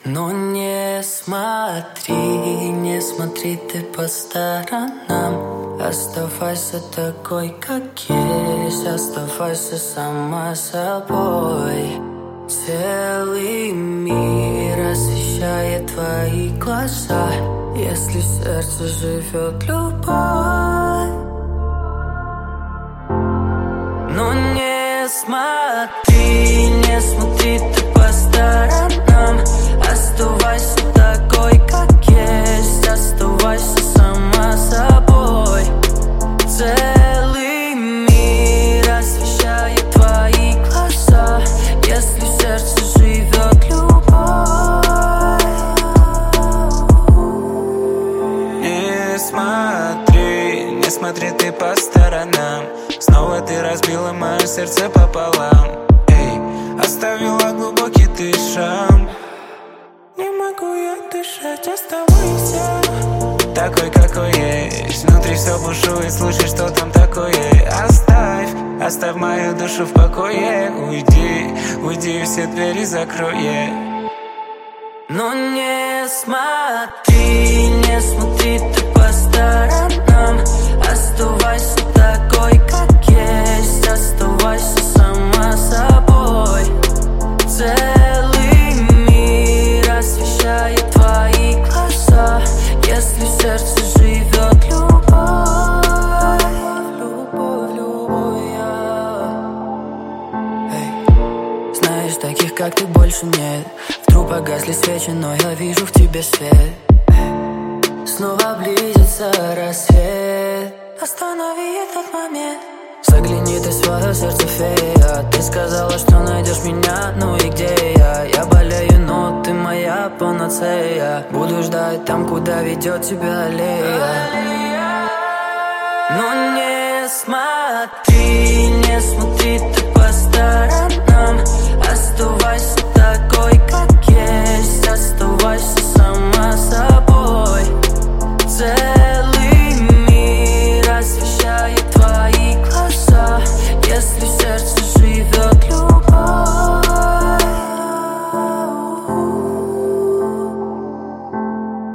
Но не смотри, не смотри ты по сторонам. Оставайся такой, как есть, оставайся сама собой. Целый мир освещает твои глаза, если в сердце живет любовь. Но не смотри, не смотри ты по сторонам. Оставайся такой, как есть, оставайся сама собой. Целый мир освещает твои глаза, если в сердце живет любовь. Не смотри ты по сторонам. Снова ты разбила мое сердце пополам. Эй, оставила глубокий ты шрам. Не могу я дышать, оставайся такой, какой есть. Внутри все бушует, слушай, что там такое. Оставь мою душу в покое. Уйди, все двери закрой. Но не смотри, не смотри ты по сторонам. Оставайся такой, как есть, оставайся сама собой. Целый мир освещает твои глаза, если в сердце живет любовь. Любовь, Эй. Знаешь, таких, как ты, больше нет. Вдруг погасли свечи, но я вижу в тебе свет. Снова близится рассвет. Останови этот момент. Загляни ты в свое сердце, фея. Ты сказала, что найдешь меня, ну и где я? Я болею, но ты моя панацея. Буду ждать там, куда ведет тебя аллея. Но не смотри, не смотри ты по сторонам. Оставайся такой, как есть, оставайся